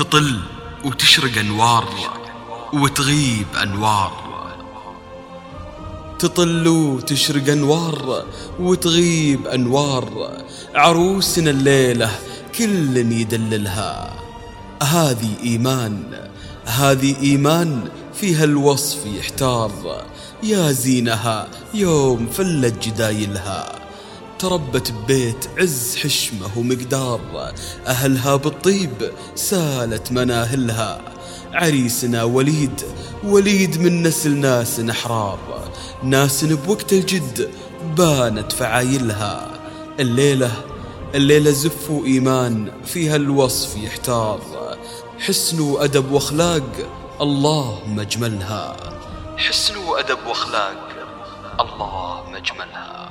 تطل وتشرق أنوار وتغيب أنوار، تطل وتشرق أنوار وتغيب أنوار. عروسنا الليلة كل يدللها، هذه إيمان فيها الوصف يحتار. يا زينها يوم فلت جدايلها، تربت ببيت عز حشمه ومقدار. أهلها بالطيب سالت مناهلها، عريسنا وليد من نسل ناس أحرار. ناس بوقت الجد بانت فعايلها، الليلة زف وإيمان فيها الوصف يحتار. حسن وأدب وأخلاق اللهم اجملها، حسن وأدب وأخلاق اللهم اجملها.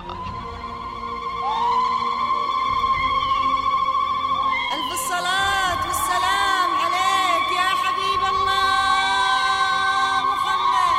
ألف الصلاة والسلام عليك يا حبيب الله محمد.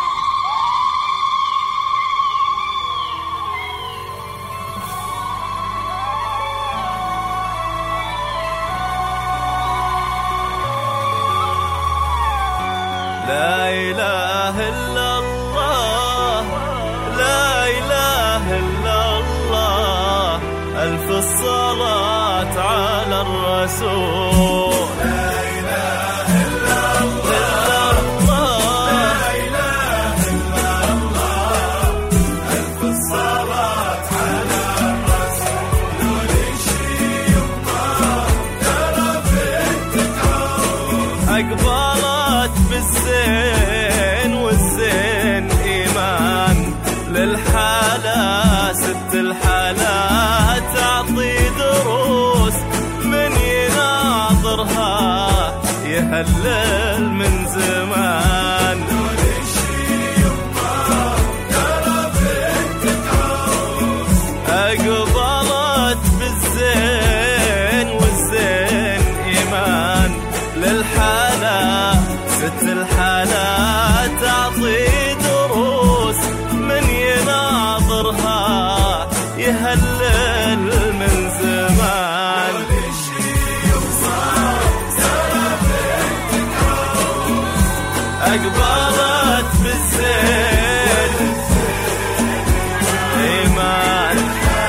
لا إله إلا الله، لا إله إلا الله، ألف الصلاة على الرسول. لا إله إلا الله، لا إله إلا الله، ألف الصلاة على الرسول. نشري يبقى ترى بنتك أقبلت بالزين والزين إيمان للحالة ست الحالات تعطي دروس من يناظرها يهلل من زمان. أقبلت بالزين والزين إيمان للحالة ست الحالات تعطي دروس من يناظرها يهلل من زمان. أقبلت بالزين إيمان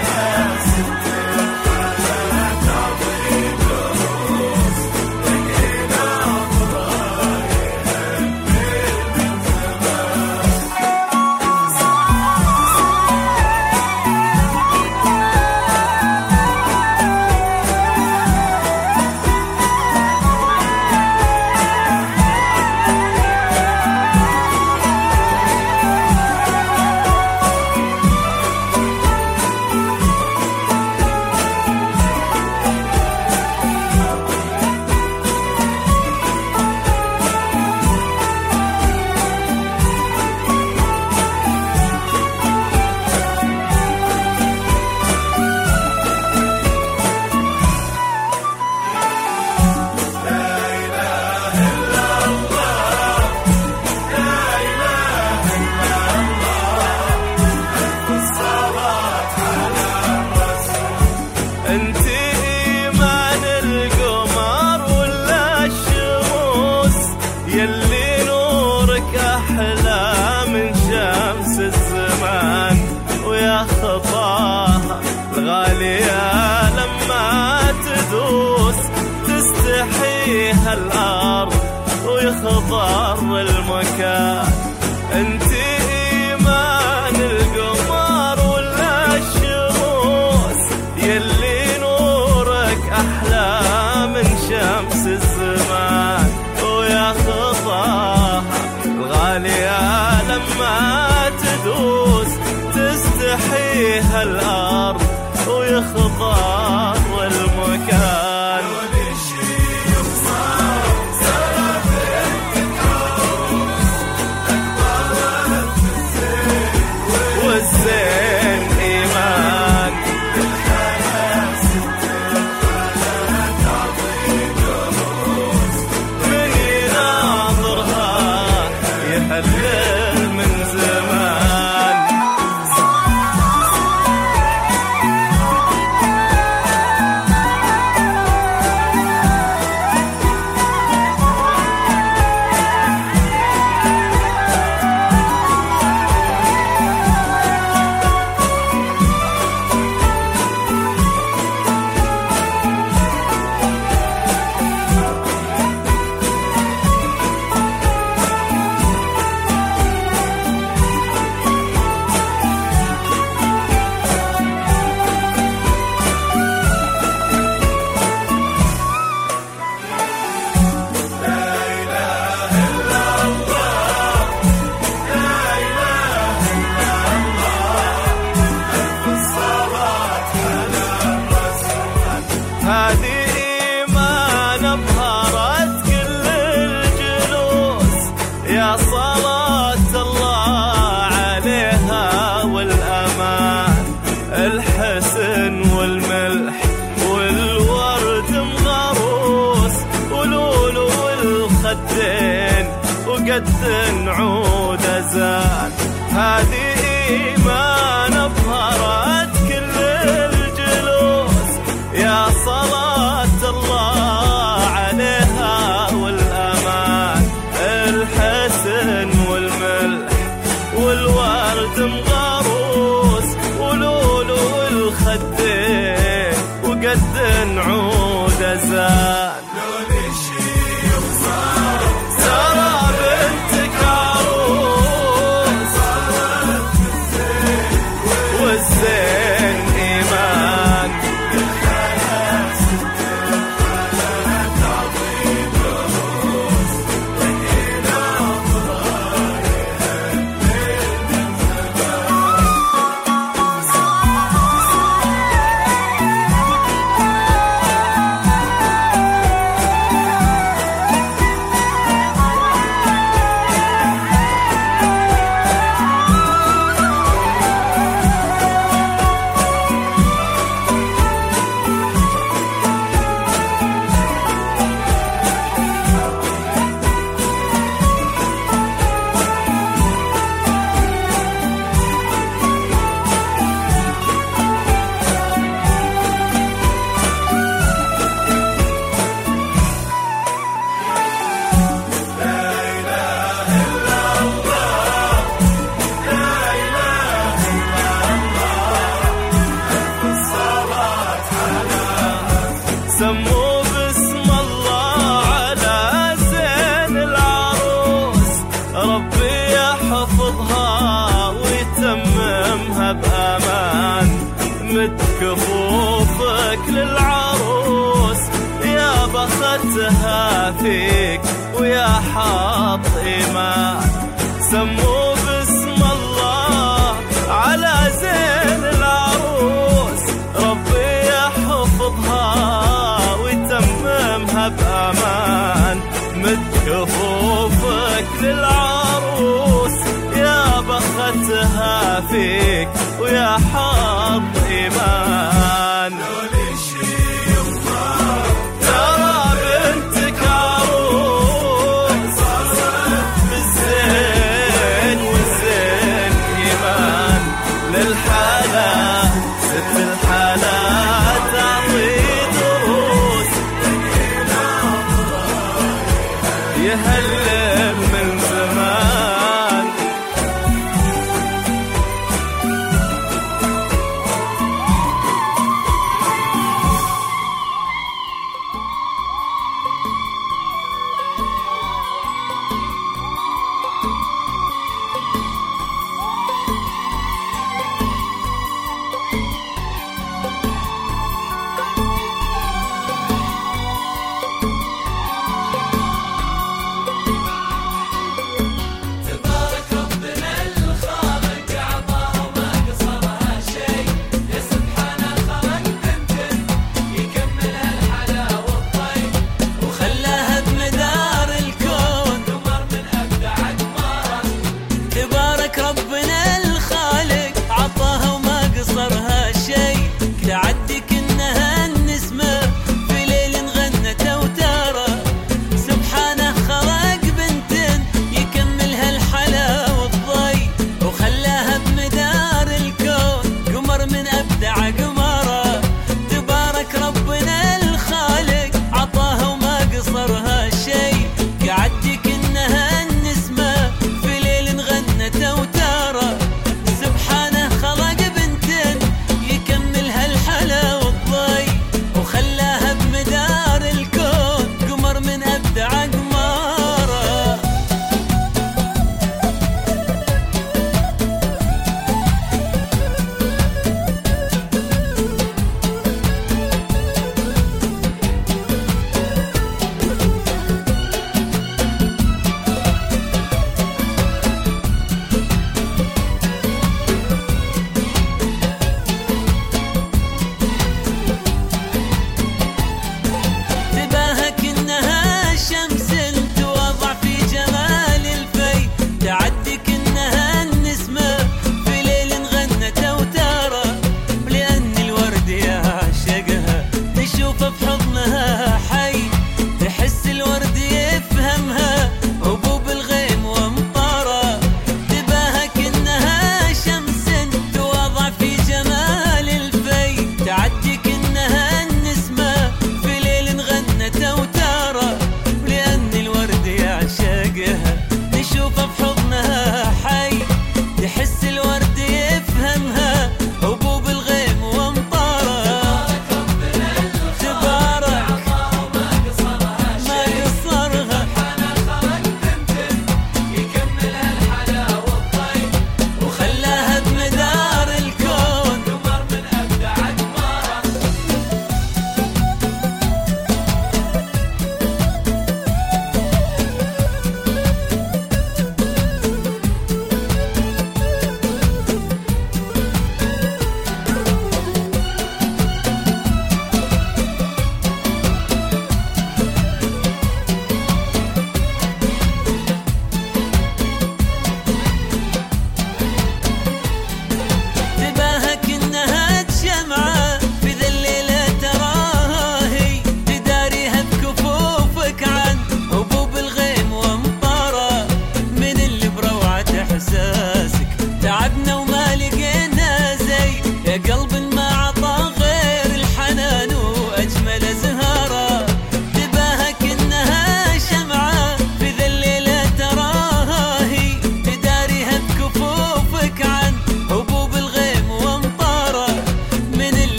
يلي نورك أحلى من شمس الزمان. ويا خطاها الغالية لما تدوس تستحيها الأرض ويخضر المكان. انت إيمان القمر ولا الشموس يلي نورك أحلى من شمس الزمان. ويا خطاها الغالية لما تدوس تستحيها الأرض ويخضر المكان. والزين إيمان من يناظرها يهلل من زمان. هذه إيمان أبهرت كل الجلوس، يا صلاة الله عليها والأمان. الحسن والملح والورد مغروس، ولولو والخدين وقد نعود أزان. هذه إيمان أبهرت كل الجلوس، يا صلاة الله عليها والأمان. الحسن والملح والورد مغروس، ولولو والخدين وقد نعود أزان. ترى بنتك عروس والزين إيمان، سموا باسم الله على زين العروس. ربي يحفظها ويتممها بأمان. مد كفوفك للعروس، يا بختها فيك ويا حاط إيمان. سموا باسم الله على زين العروس. ربي يحفظها ويتممها بأمان. مد كفوفك للعروس، يا بختها فيك ويا حظ إيمان. ترى بنتك عروس بالزين والزين إيمان. للحلا ست الحلا